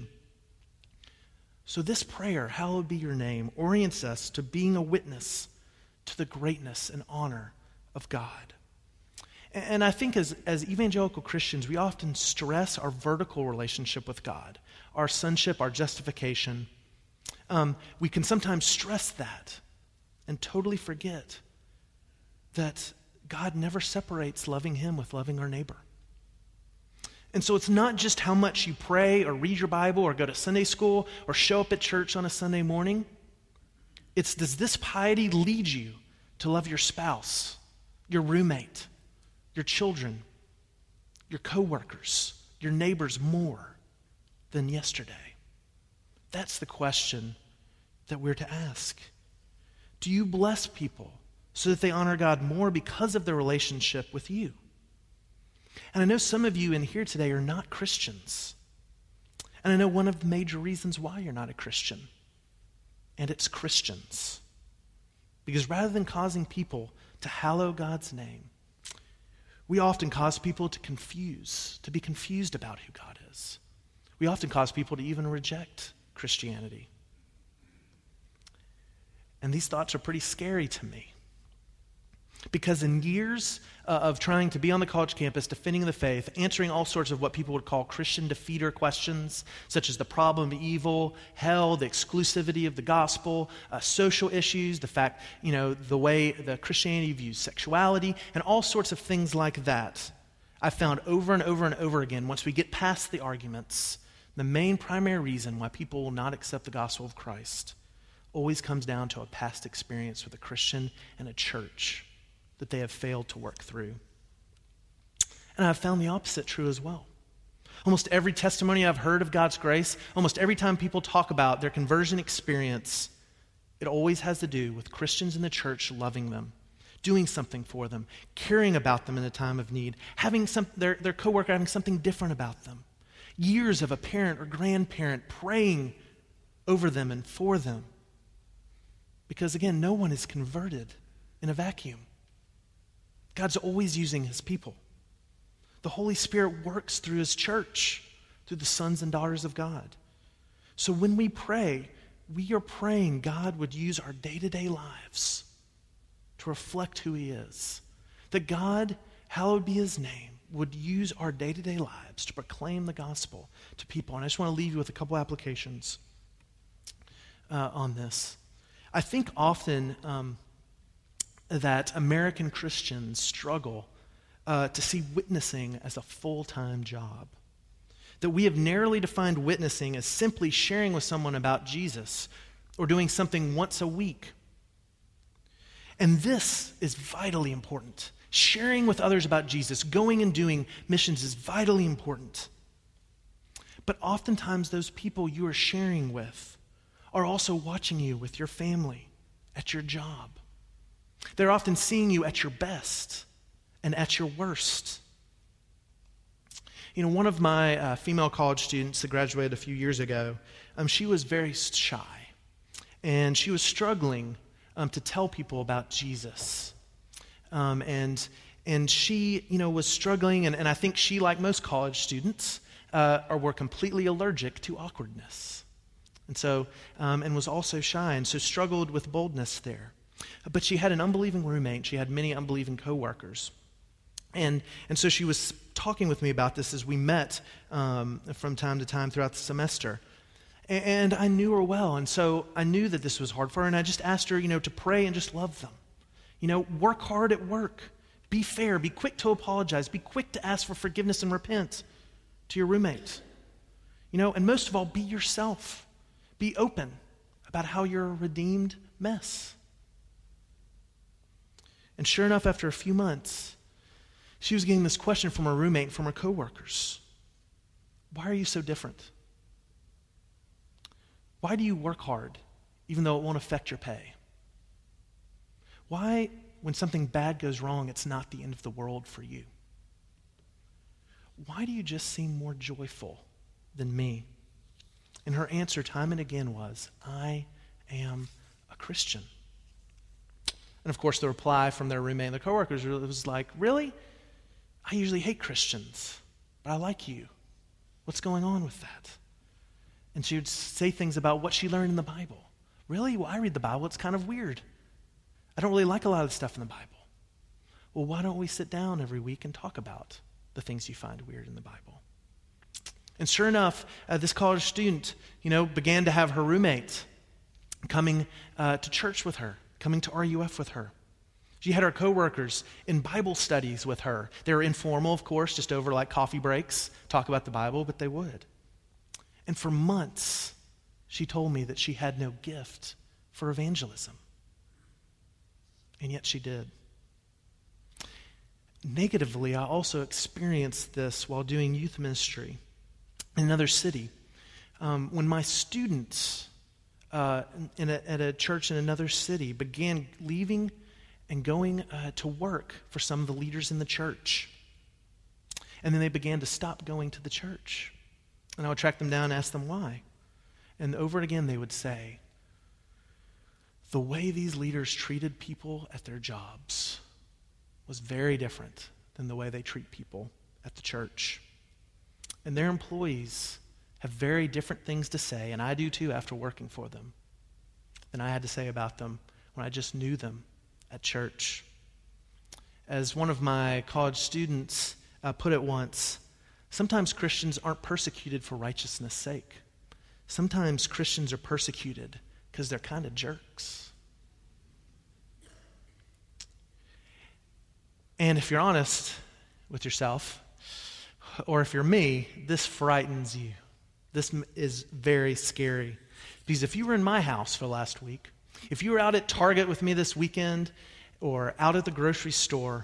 So this prayer, hallowed be your name, orients us to being a witness to the greatness and honor of God. And I think as evangelical Christians, we often stress our vertical relationship with God, our sonship, our justification. We can sometimes stress that and totally forget that God never separates loving him with loving our neighbor. And so it's not just how much you pray or read your Bible or go to Sunday school or show up at church on a Sunday morning. It's, does this piety lead you to love your spouse, your roommate, your children, your coworkers, your neighbors more than yesterday? That's the question that we're to ask. Do you bless people so that they honor God more because of their relationship with you? And I know some of you in here today are not Christians. And I know one of the major reasons why you're not a Christian. And it's Christians. Because rather than causing people to hallow God's name, we often cause people to be confused about who God is. We often cause people to even reject Christianity. And these thoughts are pretty scary to me. Because in years of trying to be on the college campus, defending the faith, answering all sorts of what people would call Christian defeater questions, such as the problem of evil, hell, the exclusivity of the gospel, social issues, the fact, the way the Christianity views sexuality, and all sorts of things like that, I found over and over and over again, once we get past the arguments, the main primary reason why people will not accept the gospel of Christ always comes down to a past experience with a Christian and a church that they have failed to work through. And I've found the opposite true as well. Almost every testimony I've heard of God's grace, almost every time people talk about their conversion experience, it always has to do with Christians in the church loving them, doing something for them, caring about them in a time of need, having their coworker having something different about them, years of a parent or grandparent praying over them and for them. Because again, no one is converted in a vacuum. God's always using his people. The Holy Spirit works through his church, through the sons and daughters of God. So when we pray, we are praying God would use our day-to-day lives to reflect who he is. That God, hallowed be his name, would use our day-to-day lives to proclaim the gospel to people. And I just want to leave you with a couple applications on this. I think often that American Christians struggle to see witnessing as a full-time job. That we have narrowly defined witnessing as simply sharing with someone about Jesus or doing something once a week. And this is vitally important. Sharing with others about Jesus, going and doing missions is vitally important. But oftentimes those people you are sharing with are also watching you with your family, at your job. They're often seeing you at your best and at your worst. One of my female college students that graduated a few years ago, she was very shy. And she was struggling to tell people about Jesus And she, was struggling, and I think she, like most college students, were completely allergic to awkwardness. And so, and was also shy, and so struggled with boldness there. But she had an unbelieving roommate. She had many unbelieving coworkers. And so she was talking with me about this as we met from time to time throughout the semester. And I knew her well, and so I knew that this was hard for her, and I just asked her, to pray and just love them. Work hard at work. Be fair. Be quick to apologize. Be quick to ask for forgiveness and repent to your roommate. And most of all, be yourself. Be open about how you're a redeemed mess. And sure enough, after a few months, she was getting this question from her roommate and from her coworkers. Why are you so different? Why do you work hard even though it won't affect your pay? Why, when something bad goes wrong, it's not the end of the world for you? Why do you just seem more joyful than me? And her answer time and again was, I am a Christian. And of course, the reply from their roommate and their coworkers was like, really? I usually hate Christians, but I like you. What's going on with that? And she would say things about what she learned in the Bible. Really? Well, I read the Bible. It's kind of weird. I don't really like a lot of the stuff in the Bible. Well, why don't we sit down every week and talk about the things you find weird in the Bible? And sure enough, this college student, began to have her roommate coming to church with her, coming to RUF with her. She had her coworkers in Bible studies with her. They were informal, of course, just over like coffee breaks, talk about the Bible, but they would. And for months, she told me that she had no gift for evangelism. And yet she did. Negatively, I also experienced this while doing youth ministry in another city. When my students at a church in another city began leaving and going to work for some of the leaders in the church. And then they began to stop going to the church. And I would track them down and ask them why. And over and again they would say, the way these leaders treated people at their jobs was very different than the way they treat people at the church. And their employees have very different things to say, and I do too after working for them, than I had to say about them when I just knew them at church. As one of my college students put it once, sometimes Christians aren't persecuted for righteousness' sake. Sometimes Christians are persecuted because they're kind of jerks. And if you're honest with yourself, or if you're me, this frightens you. This is very scary. Because if you were in my house for last week, if you were out at Target with me this weekend, or out at the grocery store,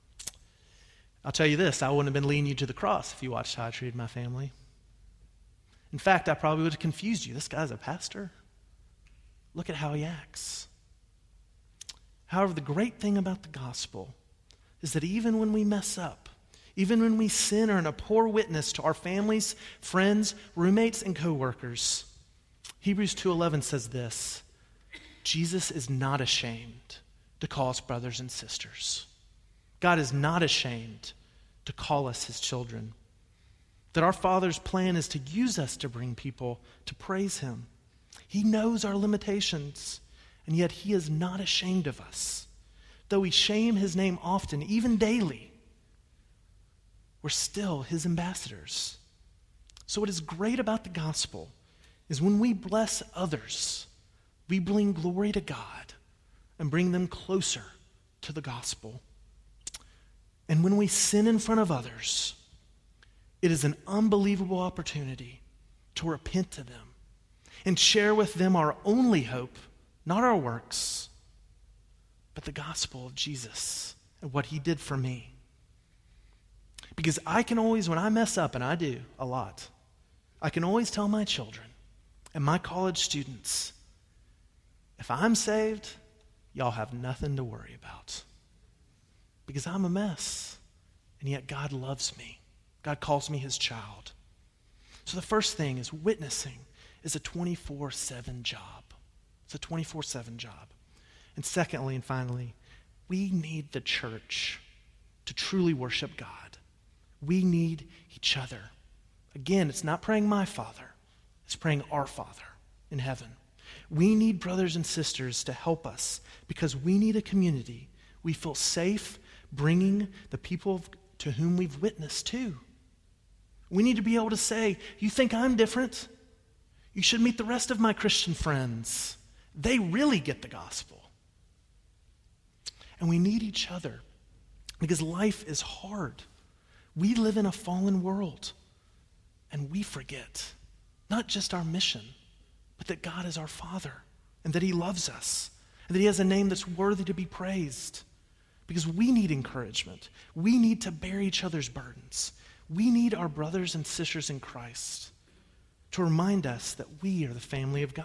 I'll tell you this, I wouldn't have been leading you to the cross if you watched how I treated my family. In fact, I probably would have confused you. This guy's a pastor? Look at how he acts. However, the great thing about the gospel is that even when we mess up, even when we sin or are a poor witness to our families, friends, roommates, and coworkers, Hebrews 2:11 says this, Jesus is not ashamed to call us brothers and sisters. God is not ashamed to call us his children. That our Father's plan is to use us to bring people to praise him. He knows our limitations, and yet he is not ashamed of us. Though we shame his name often, even daily, we're still his ambassadors. So what is great about the gospel is when we bless others, we bring glory to God and bring them closer to the gospel. And when we sin in front of others, it is an unbelievable opportunity to repent to them and share with them our only hope, not our works, but the gospel of Jesus and what he did for me. Because I can always, when I mess up, and I do a lot, I can always tell my children and my college students, if I'm saved, y'all have nothing to worry about. Because I'm a mess, and yet God loves me. God calls me his child. So the first thing is witnessing is a 24/7 job. It's a 24/7 job. And secondly and finally, we need the church to truly worship God. We need each other. Again, it's not praying my Father. It's praying our Father in heaven. We need brothers and sisters to help us because we need a community we feel safe bringing the people to whom we've witnessed to. We need to be able to say, you think I'm different? You should meet the rest of my Christian friends. They really get the gospel. And we need each other because life is hard. We live in a fallen world, and we forget not just our mission, but that God is our Father and that He loves us and that He has a name that's worthy to be praised. Because we need encouragement. We need to bear each other's burdens. We need our brothers and sisters in Christ to remind us that we are the family of God.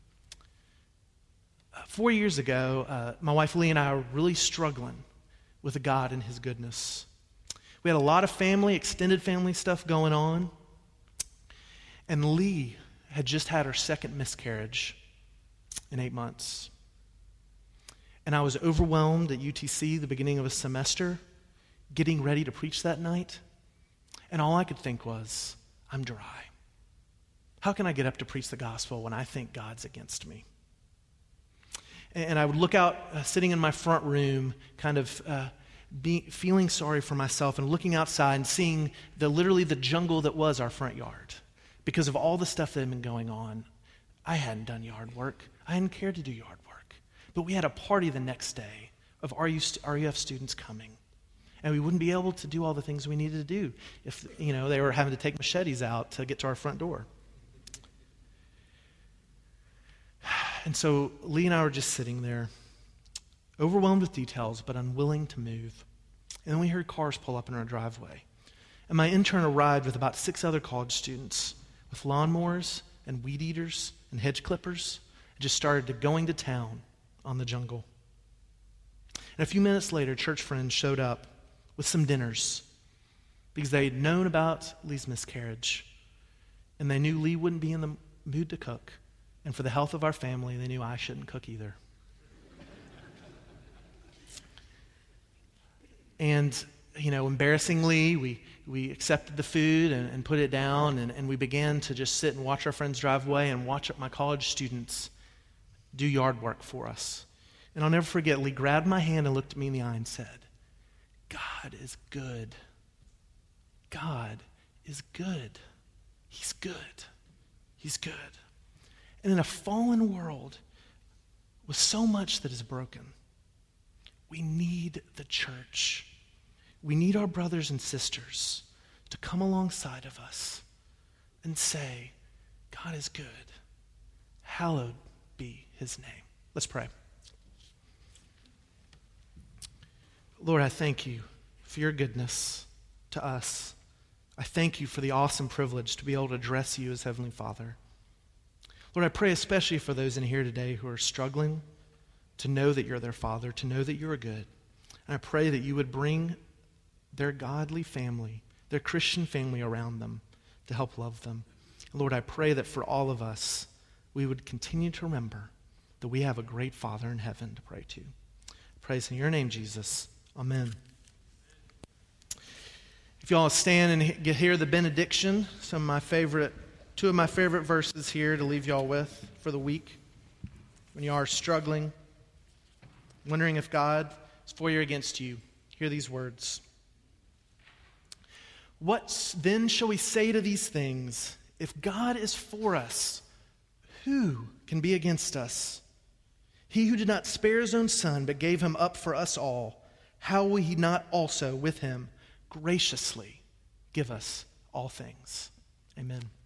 4 years ago, my wife Lee and I were really struggling with God and His goodness. We had a lot of family, extended family stuff going on. And Lee had just had her second miscarriage in 8 months. And I was overwhelmed at UTC, the beginning of a semester, getting ready to preach that night. And all I could think was, I'm dry. How can I get up to preach the gospel when I think God's against me? And I would look out, sitting in my front room, kind of feeling sorry for myself and looking outside and seeing literally the jungle that was our front yard. Because of all the stuff that had been going on, I hadn't done yard work. I hadn't cared to do yard work. But we had a party the next day of RUF students coming. And we wouldn't be able to do all the things we needed to do if, they were having to take machetes out to get to our front door. And so Lee and I were just sitting there, overwhelmed with details, but unwilling to move. And then we heard cars pull up in our driveway. And my intern arrived with about 6 other college students with lawnmowers and weed eaters and hedge clippers and just started going to town on the jungle. And a few minutes later, church friends showed up with some dinners because they had known about Lee's miscarriage and they knew Lee wouldn't be in the mood to cook. And for the health of our family, they knew I shouldn't cook either. And, embarrassingly, we accepted the food and put it down, and we began to just sit and watch our friends drive away and watch my college students do yard work for us. And I'll never forget, Lee grabbed my hand and looked at me in the eye and said, God is good. God is good. He's good. He's good. And in a fallen world with so much that is broken, we need the church. We need our brothers and sisters to come alongside of us and say, God is good. Hallowed be His name. Let's pray. Lord, I thank you for your goodness to us. I thank you for the awesome privilege to be able to address you as Heavenly Father. Lord, I pray especially for those in here today who are struggling to know that you're their Father, to know that you are good. And I pray that you would bring their godly family, their Christian family around them to help love them. Lord, I pray that for all of us, we would continue to remember that we have a great Father in heaven to pray to. Praise in your name, Jesus. Amen. If you all stand and hear the benediction, two of my favorite verses here to leave y'all with for the week. When you are struggling, wondering if God is for you or against you, hear these words. What then shall we say to these things? If God is for us, who can be against us? He who did not spare his own Son, but gave him up for us all, how will he not also with him graciously give us all things? Amen.